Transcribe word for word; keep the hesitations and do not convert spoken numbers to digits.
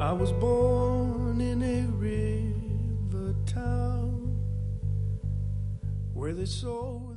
I was born in a river town where they sold